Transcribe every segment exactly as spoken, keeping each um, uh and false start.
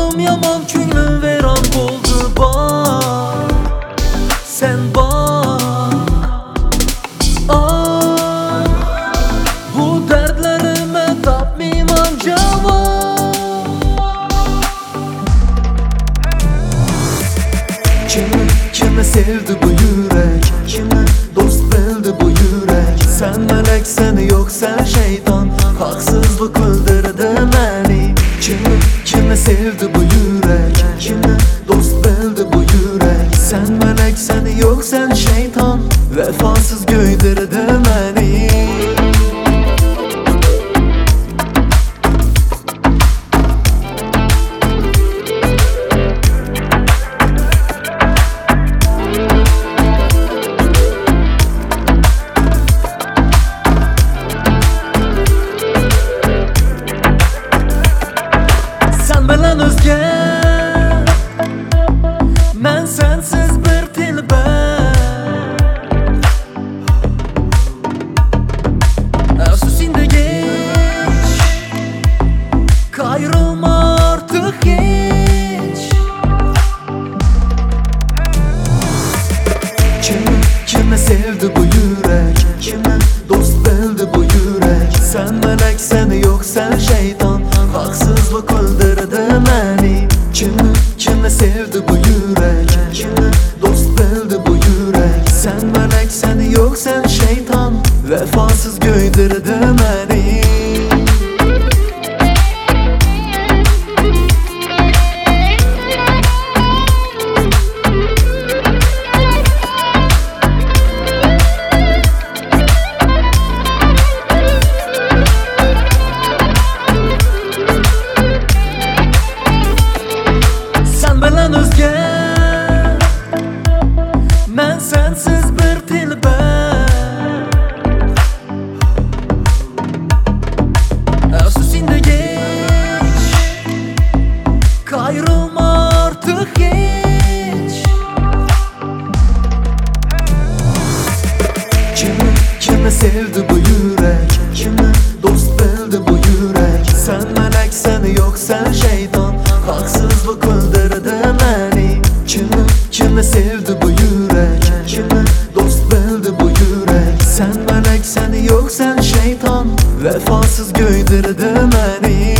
Oldum yaman, ko'nglim vayron bo'ldi. Bak, sen bak. Ah, bu dardlarime topmayman javob. Kimi, kimi sevdi bu yürek, kimi dost bildi bu yürek. Sen melek, sen yok, sen şeytan, haksızlık öldürdü beni. Kimi, kimi sevdi bu yürek, kimi dost bildi bu yürek. Sen melek, sen yok, sen şeytan, vefasız göydürdü beni. Bilen özge, men sensiz bir tilber. Afsusingda geç, kayrılma artık hiç. Kimi, kimi sevdi bu yürek, kimi dost bildi bu yürek. Sen melek, sen yok, sen şeytan, haksızlık öldürdü beni. Kimi, kimi sevdi bu yürek, kimi dost bildi bu yürek. Sen melek, sen yok, sen şeytan, vefasız göydürdü beni. Bilen özge, men sensiz bir tilber. Afsusingda geç, kayrılma artık hiç. Kimi, kimi sevdi bu yürek, kimi dost bildi bu yürek. Sen melek, sen yok, sen şeytan, haksızlık öldürdü beni. Kimi, kimi sevdi bu yürek, kimi dost bildi bu yürek. Sen melek, sen yok, sen şeytan, vefasız göydürdü beni.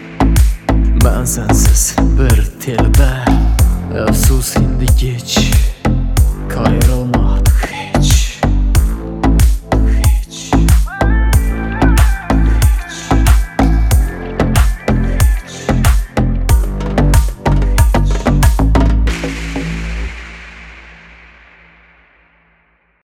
Ben sensiz bir tilber. Afsus indi geç.